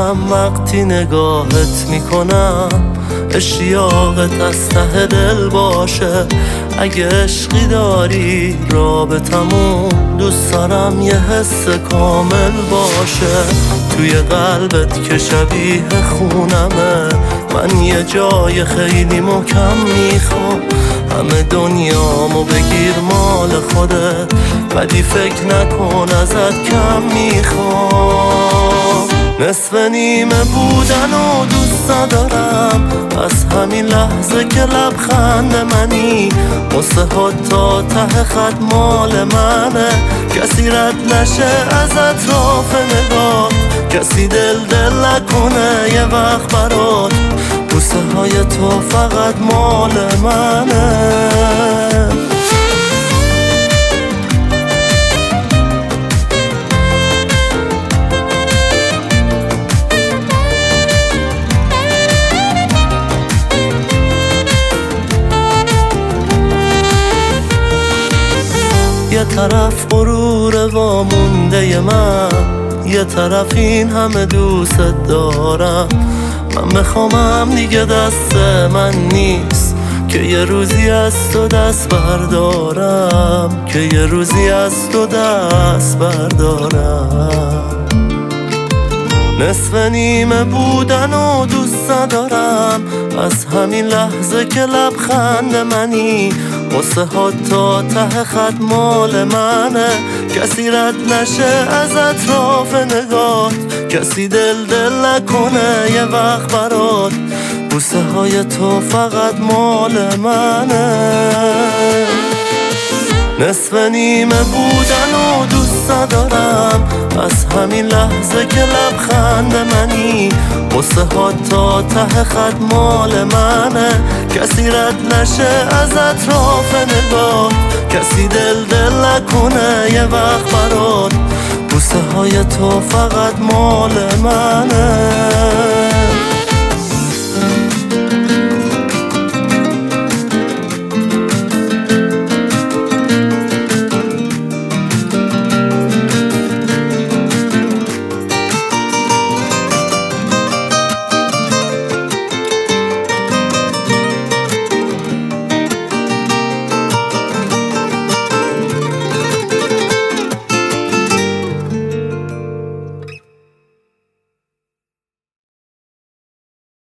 میکنم وقتی نگاهت میکنم، اشتیاقت از ته دل باشه. اگه عشقی داری رابطمون، دوست دارم یه حس کامل باشه. توی قلبت که شبیه خونمه، من یه جای خیلی محکم میخوام. همه دنیامو بگیر مال خودت، بدی فکر نکن ازت کم میخوام. نصف نیمه بودن و دوست ندارم، از همین لحظه که لبخند منی. مستحات تا ته خط مال منه، کسی رد نشه از اطراف نگاه، کسی دل نکنه یه وقت برات. بوسه های تو فقط مال منه. یه طرف غرور وامونده من، یه طرف این همه دوست دارم. من بخوامم دیگه دست من نیست که یه روزی از تو دست بردارم، که یه روزی از تو دست بردارم. نصف نیمه بودن و دوست ندارم، از همین لحظه که لبخند منی. مستحات تا ته خط مال منه، کسی رد نشه از اطراف نگات، کسی دل نکنه یه وقت برات. بوسه های تو فقط مال منه. نصف نیمه بودن و دوست ندارم، از همین لحظه که لبخند منی. مستحات تا ته خط مال منه، کسی رد نشه از اطراف نگاه، کسی دل نکنه یه وقت برات. بوسه های تو فقط مال منه.